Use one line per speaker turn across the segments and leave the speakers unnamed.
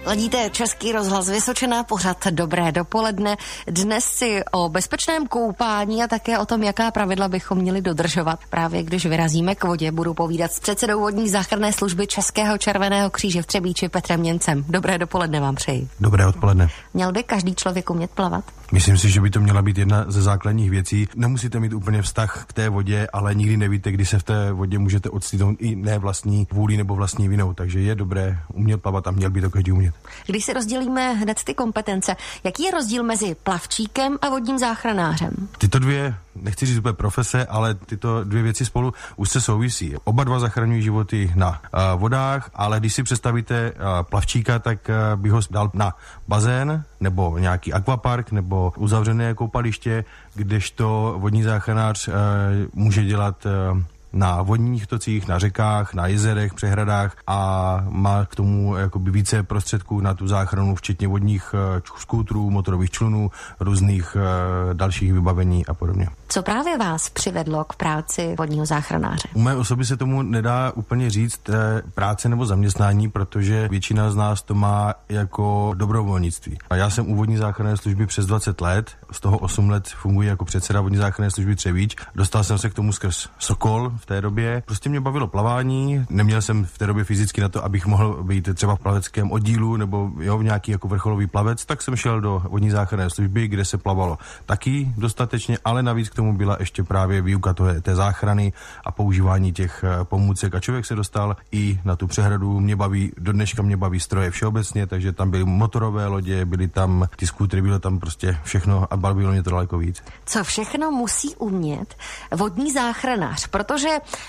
Ladíte Český rozhlas Vysočina, pořad Dobré dopoledne. Dnes si o bezpečném koupání a také o tom, jaká pravidla bychom měli dodržovat. Právě když vyrazíme k vodě, budu povídat s předsedou vodní záchranné služby Českého červeného kříže v Třebíči Petrem Němcem. Dobré dopoledne vám přeji.
Dobré odpoledne.
Měl by každý člověk umět plavat?
Myslím si, že by to měla být jedna ze základních věcí. Nemusíte mít úplně vztah k té vodě, ale nikdy nevíte, kdy se v té vodě můžete odstýdnout i ne vlastní vůli nebo vlastní vinou. Takže je dobré umět plavat a měl by to každý umět.
Když si rozdělíme hned ty kompetence, jaký je rozdíl mezi plavčíkem a vodním záchranářem?
Tyto dvě, nechci říct úplně profese, ale tyto dvě věci spolu úzce souvisí. Oba dva zachraňují životy na vodách, ale když si představíte plavčíka, tak bych ho dal na bazén nebo nějaký akvapark nebo uzavřené koupaliště, kdežto vodní záchranář může dělat na vodních tocích, na řekách, na jezerech, přehradách a má k tomu jakoby více prostředků na tu záchranu, včetně vodních skútrů, motorových člunů, různých dalších vybavení a podobně.
Co právě vás přivedlo k práci vodního záchranáře?
U mé osoby se tomu nedá úplně říct práce nebo zaměstnání, protože většina z nás to má jako dobrovolnictví. A já jsem u vodní záchranné služby přes 20 let, z toho 8 let funguji jako předseda vodní záchranné služby Třebíč. Dostal jsem se k tomu skrz Sokol v té době. Prostě mě bavilo plavání, neměl jsem v té době fyzicky na to, abych mohl být třeba v plaveckém oddílu nebo v nějaký jako vrcholový plavec, tak jsem šel do vodní záchranné služby, kde se plavalo taky dostatečně, ale navíc k tomu byla ještě právě výuka té záchrany a používání těch pomůcek a člověk se dostal i na tu přehradu. Do dneška mě baví stroje všeobecně, takže tam byly motorové lodě, byly tam ty skútry, bylo tam prostě všechno a bavilo mě to daleko víc.
Co všechno musí umět vodní záchranář, protože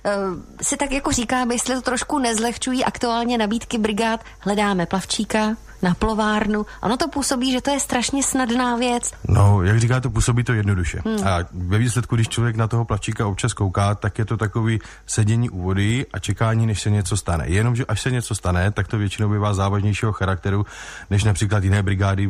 si tak jako říkáme, jestli to trošku nezlehčují aktuálně nabídky brigád, hledáme plavčíka na plovárnu. Ono to působí, že to je strašně snadná věc.
No, jak říká, to působí to jednoduše. A ve výsledku, když člověk na toho plavčíka občas kouká, tak je to takový sedění u vody a čekání, než se něco stane. Jenomže až se něco stane, tak to většinou bývá závažnějšího charakteru, než například jiné brigády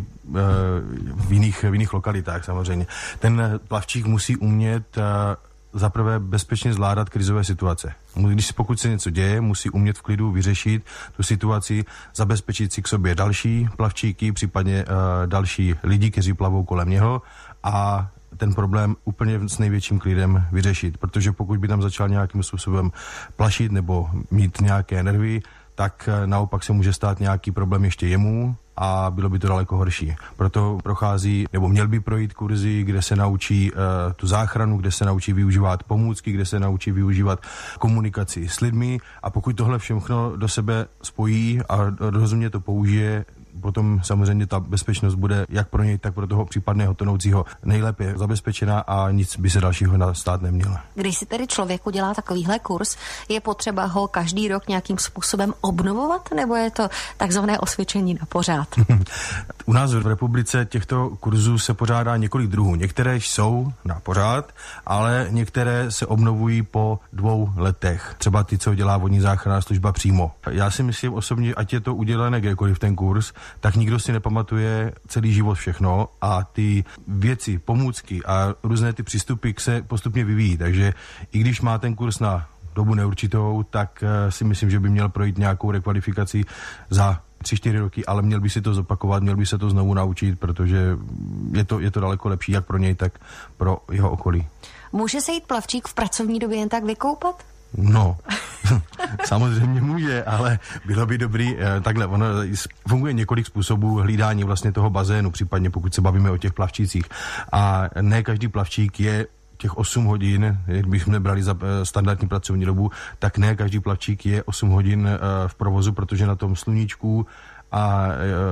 v jiných lokalitách samozřejmě. Ten plavčík musí umět za prvé bezpečně zvládat krizové situace. Pokud se něco děje, musí umět v klidu vyřešit tu situaci, zabezpečit si k sobě další plavčíky, případně další lidi, kteří plavou kolem něho a ten problém úplně s největším klidem vyřešit. Protože pokud by tam začal nějakým způsobem plašit nebo mít nějaké nervy, tak naopak se může stát nějaký problém ještě jemu a bylo by to daleko horší. Proto prochází, nebo měl by projít kurzy, kde se naučí tu záchranu, kde se naučí využívat pomůcky, kde se naučí využívat komunikaci s lidmi a pokud tohle všechno do sebe spojí a rozumně to použije, potom samozřejmě ta bezpečnost bude jak pro něj, tak pro toho případného tonoucího nejlépe zabezpečená a nic by se dalšího stát nemělo. Když
si tedy člověk udělá takovýhle kurz, je potřeba ho každý rok nějakým způsobem obnovovat, nebo je to takzvané osvědčení na pořád?
U nás v republice těchto kurzů se pořádá několik druhů. Některé jsou na pořád, ale některé se obnovují po 2 letech. Třeba ty, co dělá vodní záchranná služba přímo. Já si myslím osobně, ať je to udělané kdekoliv ten kurz, tak nikdo si nepamatuje celý život všechno a ty věci, pomůcky a různé ty přístupy se postupně vyvíjí. Takže i když má ten kurz na dobu neurčitou, tak si myslím, že by měl projít nějakou rekvalifikaci za 3-4 roky, ale měl by si to zopakovat, měl by se to znovu naučit, protože je to daleko lepší jak pro něj, tak pro jeho okolí.
Může se jít plavčík v pracovní době jen tak vykoupat?
No, samozřejmě může, ale bylo by dobrý, takhle, ono funguje několik způsobů hlídání vlastně toho bazénu, případně pokud se bavíme o těch plavčících. A ne každý plavčík je těch 8 hodin, jak bychom brali za standardní pracovní dobu, tak ne každý plavčík je 8 hodin v provozu, protože na tom sluníčku a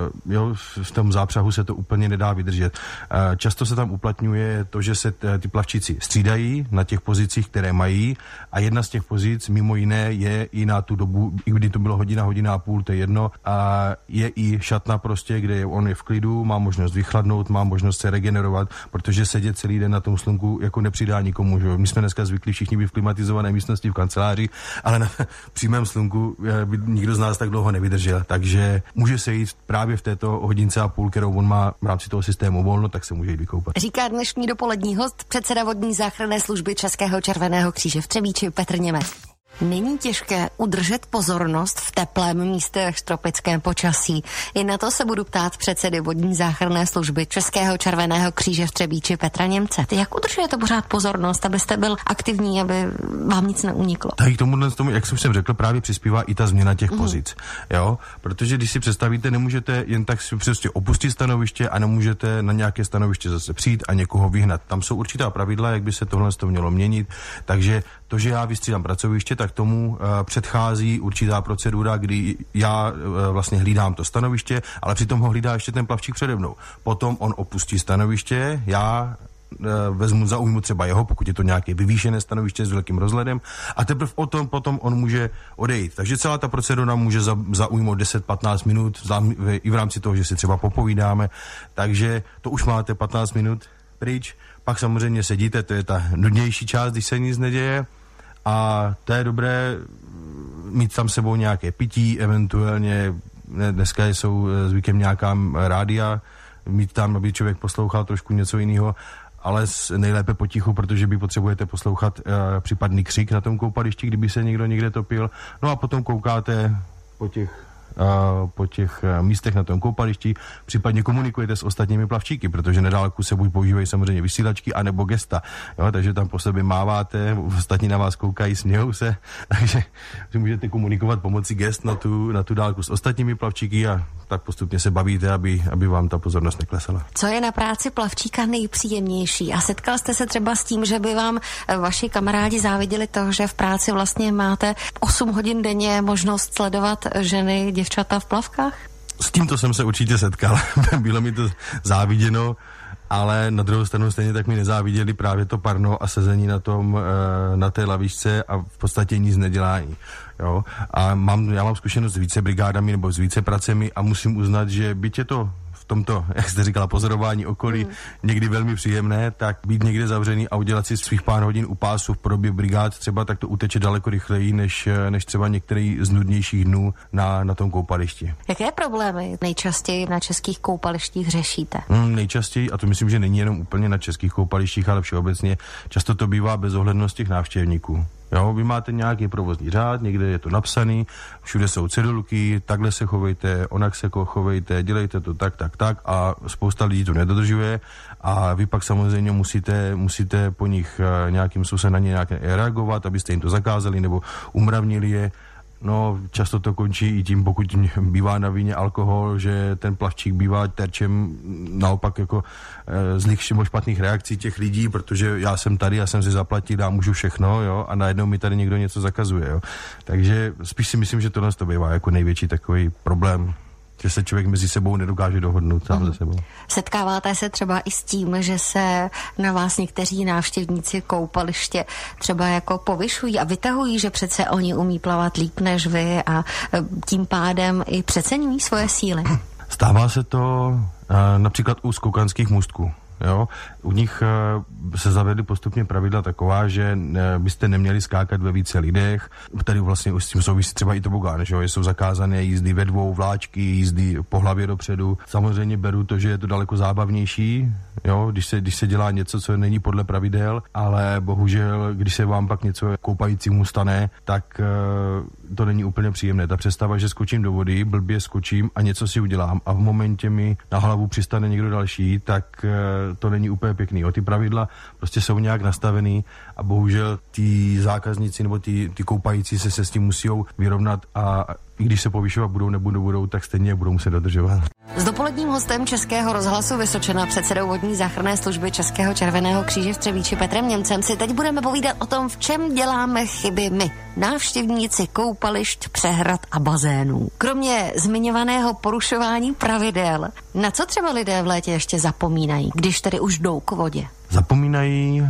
v tom zápřahu se to úplně nedá vydržet. Často se tam uplatňuje to, že se ty plavčíci střídají na těch pozicích, které mají a jedna z těch pozic mimo jiné je i na tu dobu, i kdy to bylo hodina a půl, to je jedno, a je i šatna prostě, kde on je v klidu, má možnost vychladnout, má možnost se regenerovat, protože sedět celý den na tom slunku jako nepřidá nikomu. Že? My jsme dneska zvyklí všichni být v klimatizované místnosti v kanceláři, ale na přímém slunku by nikdo z nás tak dlouho nevydržel, takže může se jít právě v této hodince a půl, kterou on má v rámci toho systému volno, tak se může jít vykoupat.
Říká dnešní dopolední host, předseda vodní záchranné služby Českého červeného kříže v Třebíči Petr Němec. Není těžké udržet pozornost v teplém místě v tropickém počasí. I na to se budu ptát předsedy vodní záchranné služby Českého červeného kříže v Třebíči Petra Němce. Jak udržujete pořád pozornost, abyste byl aktivní, aby vám nic neuniklo?
Tak k tomu, jak jsem řekl, právě přispívá i ta změna těch pozic. Jo? Protože když si představíte, nemůžete jen tak si prostě opustit stanoviště a nemůžete na nějaké stanoviště zase přijít a někoho vyhnat. Tam jsou určitá pravidla, jak by se tohle mělo měnit. Takže to, že já vystřídám pracoviště, tak tomu předchází určitá procedura, kdy já vlastně hlídám to stanoviště, ale přitom ho hlídá ještě ten plavčík přede mnou. Potom on opustí stanoviště, já zaujmu třeba jeho, pokud je to nějaké vyvýšené stanoviště s velkým rozhledem, a teprve potom on může odejít. Takže celá ta procedura může zaujmout 10-15 minut i v rámci toho, že si třeba popovídáme, takže to už máte 15 minut pryč, pak samozřejmě sedíte, to je ta nudnější část, když se nic neděje, a to je dobré mít tam sebou nějaké pití, eventuálně dneska jsou zvykem nějaká rádia, mít tam, aby člověk poslouchal trošku něco jiného, ale nejlépe potichu, protože by potřebujete poslouchat případný křik na tom koupališti, kdyby se někdo někde topil. No a potom koukáte po těch místech na tom koupališti, případně komunikujete s ostatními plavčíky, protože nedálku se buď používají samozřejmě vysílačky, anebo gesta. Jo, takže tam po sobě máváte, ostatní na vás koukají, smějou se, takže můžete komunikovat pomocí gest na tu dálku s ostatními plavčíky a tak postupně se bavíte, aby vám ta pozornost neklesala.
Co je na práci plavčíka nejpříjemnější? A setkal jste se třeba s tím, že by vám vaši kamarádi záviděli to, že v práci vlastně máte 8 hodin denně možnost sledovat ženy, děvčata v plavkách?
S tímto jsem se určitě setkal. Bylo mi to záviděno, ale na druhou stranu stejně tak mi nezáviděli právě to parno a sezení na té lavičce a v podstatě nic nedělání. Jo? A já mám zkušenost s více brigádami nebo s více pracemi a musím uznat, že byť je to v tomto, jak jste říkala, pozorování okolí někdy velmi příjemné, tak být někde zavřený a udělat si svých pár hodin u pásu v podobě brigád třeba, tak to uteče daleko rychleji, než třeba některý z nudnějších dnů na tom koupališti.
Jaké problémy nejčastěji na českých koupalištích řešíte?
Nejčastěji, a to myslím, že není jenom úplně na českých koupalištích, ale všeobecně, často to bývá bezohlednost těch návštěvníků. Jo, vy máte nějaký provozní řád, někde je to napsaný, všude jsou cedulky, takhle se chovejte, onak se chovejte, dělejte to tak a spousta lidí to nedodržuje a vy pak samozřejmě musíte po nich nějakým způsobem na ně nějak reagovat, abyste jim to zakázali nebo umravnili je. No, často to končí i tím, pokud bývá na víně alkohol, že ten plavčík bývá terčem naopak jako zlých nebo špatných reakcí těch lidí, protože já jsem tady, já jsem si zaplatil, já můžu všechno, jo, a najednou mi tady někdo něco zakazuje, jo. Takže spíš si myslím, že tohle to bývá jako největší takový problém, že se člověk mezi sebou nedokáže dohodnout sám ze sebou.
Setkáváte se třeba i s tím, že se na vás někteří návštěvníci koupaliště třeba jako povyšují a vytahují, že přece oni umí plavat líp než vy a tím pádem i přeceňují svoje síly?
Stává se to například u skoukanských můstků. Jo? U nich se zavedly postupně pravidla taková, že byste neměli skákat ve více lidech. Tady vlastně s tím souvisí třeba i tobogán, že jo? Jsou zakázané jízdy ve dvou, vláčky, jízdy po hlavě dopředu. Samozřejmě beru to, že je to daleko zábavnější, jo? Když se dělá něco, co není podle pravidel, ale bohužel, když se vám pak něco koupajícímu stane, tak to není úplně příjemné. Ta představa, že skočím do vody, blbě skočím a něco si udělám a v momentě mi na hlavu přistane někdo další, tak to není úplně pěkný. Ty pravidla prostě jsou nějak nastavený a bohužel ty zákazníci nebo ty koupající se s tím musí vyrovnat a i když se povyšovat budou, tak stejně budou muset dodržovat.
S dopoledním hostem Českého rozhlasu Vysočina, předsedou vodní záchranné služby Českého červeného kříže v Třebíči Petrem Němcem si teď budeme povídat o tom, v čem děláme chyby my, návštěvníci koupališť, přehrad a bazénů. Kromě zmiňovaného porušování pravidel, na co třeba lidé v létě ještě zapomínají, když tedy už jdou k vodě?
Zapomínají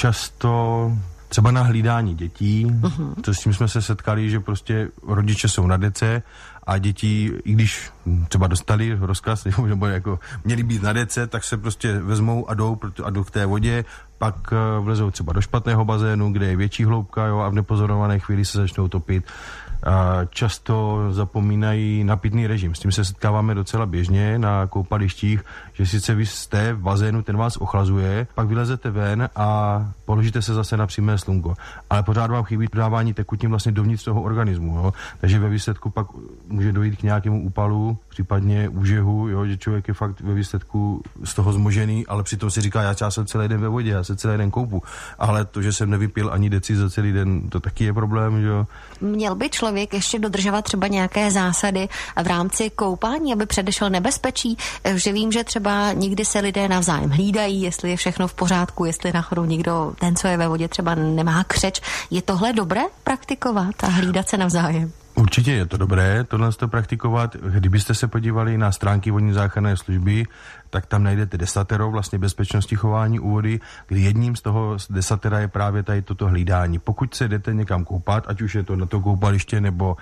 často třeba na hlídání dětí, to s tím jsme se setkali, že prostě rodiče jsou na dece a děti, i když třeba dostali rozkaz, nebo jako měli být na dece, tak se prostě vezmou a jdou k té vodě, pak vlezou třeba do špatného bazénu, kde je větší hloubka, jo, a v nepozorované chvíli se začnou topit. často zapomínají na pitný režim. S tím se setkáváme docela běžně na koupalištích, že sice vy jste v bazénu, ten vás ochlazuje, pak vylezete ven a položíte se zase na přímé slunko. Ale pořád vám chybí dodávání tekutin vlastně dovnitř toho organismu. Jo? Takže ve výsledku pak může dojít k nějakému úpalu, případně úžehu, jo? Že člověk je fakt ve výsledku z toho zmožený, ale přitom si říká, já jsem celý den ve vodě, já se celý den koupu. Ale to, že jsem nevypil ani deci za celý den, to taky je problém. Že?
Měl by člověk ještě dodržovat třeba nějaké zásady v rámci koupání, aby předešel nebezpečí, že vím, že třeba někdy se lidé navzájem hlídají, jestli je všechno v pořádku, jestli náhodou někdo, ten, co je ve vodě, třeba nemá křeč. Je tohle dobré praktikovat a hlídat se navzájem?
Určitě je to dobré tohle praktikovat. Kdybyste se podívali na stránky vodní záchranné služby, tak tam najdete desatero vlastně bezpečnosti chování u vody, kdy jedním z toho desatera je právě tady toto hlídání. Pokud se jdete někam koupat, ať už je to na to koupaliště nebo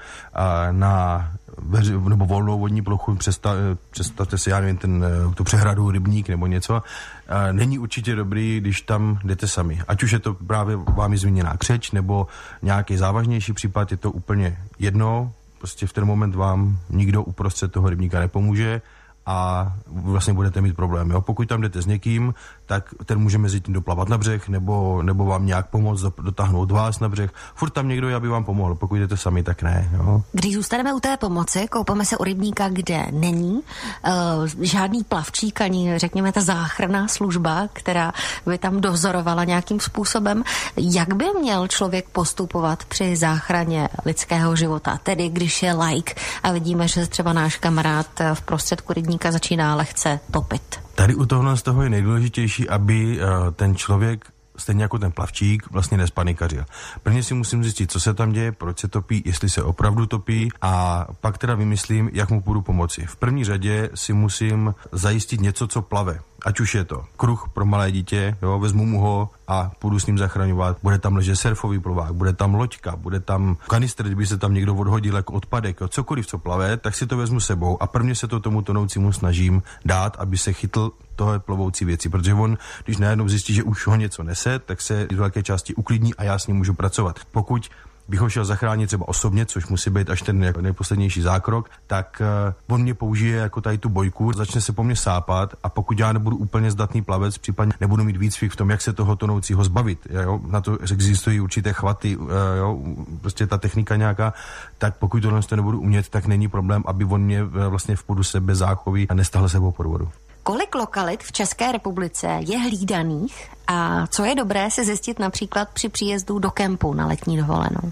nebo volnou vodní plochu, představte si, já nevím, tu přehradu, rybník nebo něco, není určitě dobrý, když tam jdete sami. Ať už je to právě vámi zmíněná křeč nebo nějaký závažnější případ, je to úplně jedno, prostě v ten moment vám nikdo uprostřed toho rybníka nepomůže a vlastně budete mít problém. Jo? Pokud tam jdete s někým, tak ten může mezi tím doplavat na břeh nebo vám nějak pomoct dotáhnout vás na břeh. Furt tam někdo je, aby vám pomohl. Pokud jdete sami, tak ne. Jo?
Když zůstaneme u té pomoci, koupeme se u rybníka, kde není žádný plavčík, ani řekněme ta záchranná služba, která by tam dozorovala nějakým způsobem. Jak by měl člověk postupovat při záchraně lidského života? Tedy když je laik a vidíme, že třeba náš kamarád v prostředku rybníka začíná lehce topit.
Tady u tohle z toho je nejdůležitější, aby ten člověk, stejně jako ten plavčík, vlastně nespanikařil. Prvně si musím zjistit, co se tam děje, proč se topí, jestli se opravdu topí a pak teda vymyslím, jak mu půjdu pomoci. V první řadě si musím zajistit něco, co plave. Ať už je to kruh pro malé dítě, jo, vezmu mu ho a půjdu s ním zachraňovat. Bude tam ležet surfový plovák, bude tam loďka, bude tam kanistr, kdyby se tam někdo odhodil jako odpadek, jo, cokoliv, co plave, tak si to vezmu sebou a prvně se to tomu tonoucímu snažím dát, aby se chytl tohle plovoucí věci, protože on, když najednou zjistí, že už ho něco nese, tak se z velké části uklidní a já s ním můžu pracovat. Pokud bych ho šel zachránit třeba osobně, což musí být až ten nejposlednější zákrok, tak on mě použije jako tady tu bojku, začne se po mně sápat a pokud já nebudu úplně zdatný plavec, případně nebudu mít výcvik v tom, jak se toho tonoucího zbavit, jo? Na to existují určité chvaty, jo? Prostě ta technika nějaká, tak pokud tohle nebudu umět, tak není problém, aby on mě vlastně v podu sebe záchový a nestahl sebou pod vodu.
Kolik lokalit v České republice je hlídaných a co je dobré si zjistit například při příjezdu do kempu na letní dovolenou?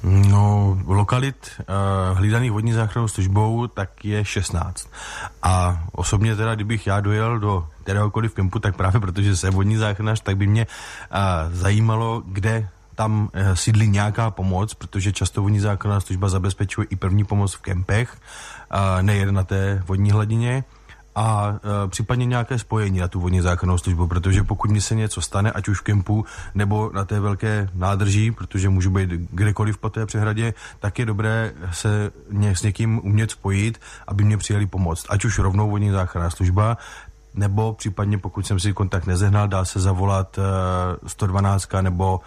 No, lokalit hlídaných vodní záchrannou službou tak je 16. A osobně teda, kdybych já dojel do kteréhokoliv kempu, tak právě protože jsem vodní záchranář, tak by mě zajímalo, kde tam sídlí nějaká pomoc, protože často vodní záchranná služba zabezpečuje i první pomoc v kempech, nejen na té vodní hladině, a případně nějaké spojení na tu vodní záchrannou službu, protože pokud mi se něco stane, ať už v kempu nebo na té velké nádrží, protože můžu být kdekoliv po té přehradě, tak je dobré se s někým umět spojit, aby mě přijeli pomoct. Ať už rovnou vodní záchranná služba, nebo případně pokud jsem si kontakt nezehnal, dá se zavolat 112 nebo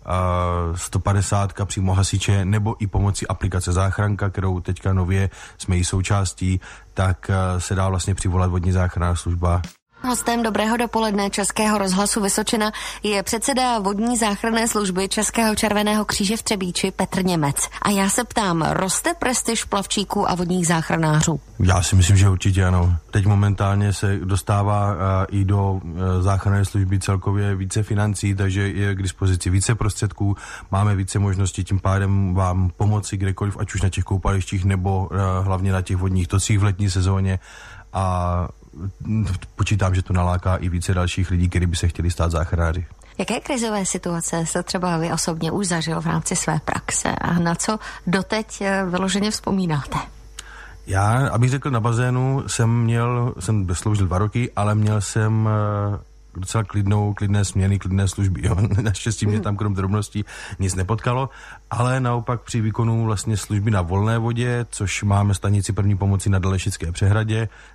150 přímo hasiče, nebo i pomocí aplikace Záchranka, kterou teďka nově jsme její součástí, tak se dá vlastně přivolat vodní záchranná služba.
Hostem Dobrého dopoledne Českého rozhlasu Vysočina je předseda vodní záchranné služby Českého červeného kříže v Třebíči Petr Němec. A já se ptám, roste prestiž plavčíků a vodních záchranářů?
Já si myslím, že určitě ano. Teď momentálně se dostává i do záchranné služby celkově více financí, takže je k dispozici více prostředků, máme více možností, tím pádem vám pomoci kdekoliv, ať už na těch koupalištích nebo hlavně na těch vodních tocích v letní sezóně, a počítám, že to naláká i více dalších lidí, kteří by se chtěli stát záchranáři.
Jaké krizové situace jste třeba vy osobně už zažil v rámci své praxe a na co doteď vyloženě vzpomínáte?
Já, abych řekl, na bazénu jsem sloužil 2 roky, ale měl jsem docela klidné směny, klidné služby. Jo. Naštěstí mě tam krom drobností nic nepotkalo, ale naopak při výkonu vlastně služby na volné vodě, což máme stanici první pomoci na Dalešické přehradě,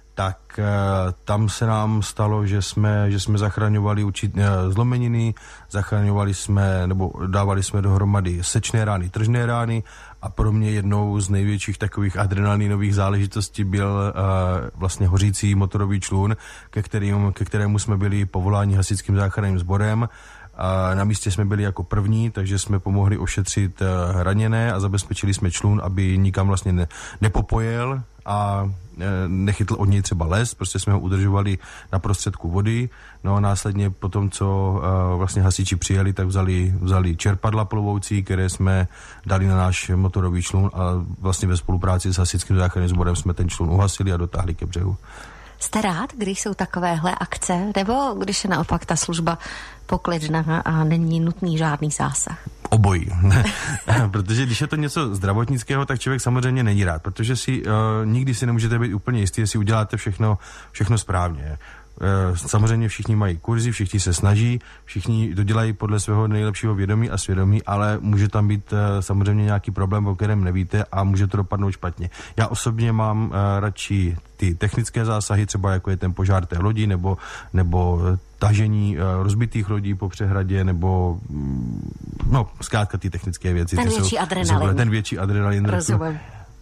tak tam se nám stalo, že jsme zachraňovali zlomeniny, zachraňovali jsme, nebo dávali jsme dohromady sečné rány, tržné rány a pro mě jednou z největších takových adrenalinových záležitostí byl vlastně hořící motorový člun, ke kterému jsme byli povoláni hasičským záchranným sborem. A na místě jsme byli jako první, takže jsme pomohli ošetřit raněné a zabezpečili jsme člun, aby nikam vlastně nepopojel a nechytl od něj třeba les, prostě jsme ho udržovali na prostředku vody, no a následně po tom, co vlastně hasiči přijeli, tak vzali čerpadla plovoucí, které jsme dali na náš motorový člun a vlastně ve spolupráci s hasičským záchranným sborem jsme ten člun uhasili a dotáhli ke břehu.
Jste rád, když jsou takovéhle akce, nebo když je naopak ta služba poklidná a není nutný žádný zásah?
Obojí. Protože když je to něco zdravotnického, tak člověk samozřejmě není rád, protože nikdy si nemůžete být úplně jistý, jestli uděláte všechno správně. Samozřejmě všichni mají kurzy, všichni se snaží, všichni to dělají podle svého nejlepšího vědomí a svědomí, ale může tam být samozřejmě nějaký problém, o kterém nevíte a může to dopadnout špatně. Já osobně mám radši ty technické zásahy, třeba jako je ten požár té lodi, nebo tažení rozbitých lodí po přehradě, nebo zkrátka ty technické věci.
Ten větší adrenalin.
Rozumím.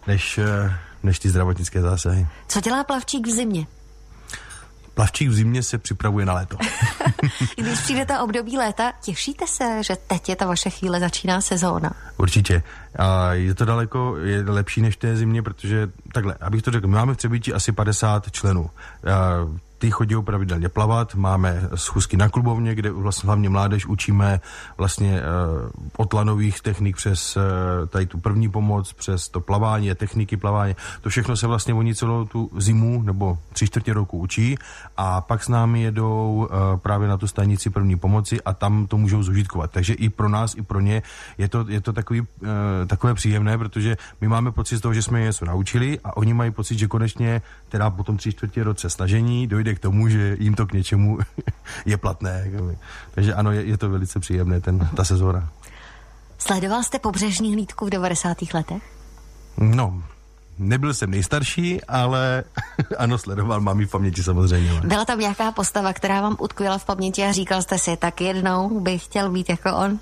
Než ty zdravotnické zásahy.
Co dělá plavčík v zimě?
Plavčík v zimě se připravuje na léto.
Když přijde ta období léta, těšíte se, že teď je ta vaše chvíle, začíná sezóna?
Určitě. A je to je lepší než v té zimě, protože takhle, abych to řekl, my máme v Třebíči asi 50 členů. Ty chodí pravidelně plavat, máme schůzky na klubovně, kde vlastně hlavně mládež učíme vlastně od lanových technik přes tady tu první pomoc, přes to plavání, techniky plavání. To všechno se vlastně oni celou tu zimu nebo 3/4 roku učí a pak s námi jedou právě na tu stanici první pomoci a tam to můžou zužitkovat. Takže i pro nás, i pro ně je to takové příjemné, protože my máme pocit z toho, že jsme je něco naučili a oni mají pocit, že konečně teda po tom 3/4 roce snažení dojde k tomu, že jim to k něčemu je platné. Takže ano, je to velice příjemné, ta sezóna.
Sledoval jste pobřežní hlídku v 90. letech?
No, nebyl jsem nejstarší, ale ano, sledoval, mám ji v paměti samozřejmě.
Byla tam nějaká postava, která vám utkvěla v paměti a říkal jste si, tak jednou bych chtěl být jako on?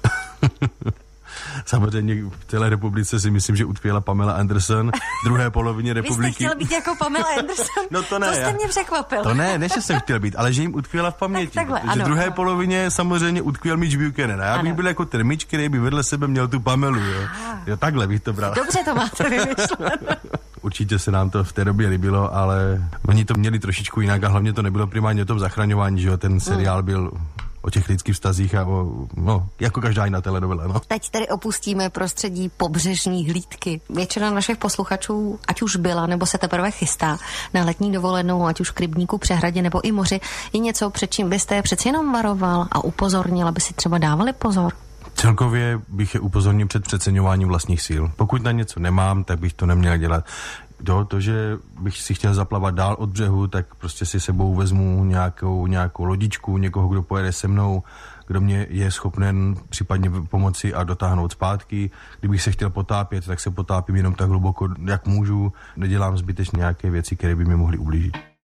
Samozřejmě v celé republice si myslím, že utkvěla Pamela Anderson v druhé polovině republiky.
Vy jste chtěl být jako Pamela Anderson?
No to ne.
To jste mě překvapil.
To ne, že jsem chtěl být, ale že jim utkvěla v paměti.
Takhle,
protože v druhé polovině samozřejmě utkvěl Mitch Buchanan. Já bych byl jako ten Mitch, který by vedle sebe měl tu Pamelu. Jo, takhle bych to bral.
Dobře to máte vymyšleno.
Určitě se nám to v té době líbilo, ale oni to měli trošičku jinak a hlavně to nebylo primárně o tom zachraňování, že jo, ten seriál byl o těch lidských vztazích a jako každá jiná telenovela. No.
Teď tedy opustíme prostředí pobřežní hlídky. Většina našich posluchačů, ať už byla, nebo se teprve chystá na letní dovolenou, ať už k rybníku, přehradě nebo i moři, je něco, před čím byste je přeci jenom varoval a upozornil, aby si třeba dávali pozor?
Celkově bych je upozornil před přeceňováním vlastních sil. Pokud na něco nemám, tak bych to neměl dělat. To, že bych si chtěl zaplavat dál od břehu, tak prostě si sebou vezmu nějakou lodičku, někoho, kdo pojede se mnou, kdo mě je schopen případně pomoci a dotáhnout zpátky. Kdybych se chtěl potápět, tak se potápím jenom tak hluboko, jak můžu. Nedělám zbytečně nějaké věci, které by mi mohly ublížit.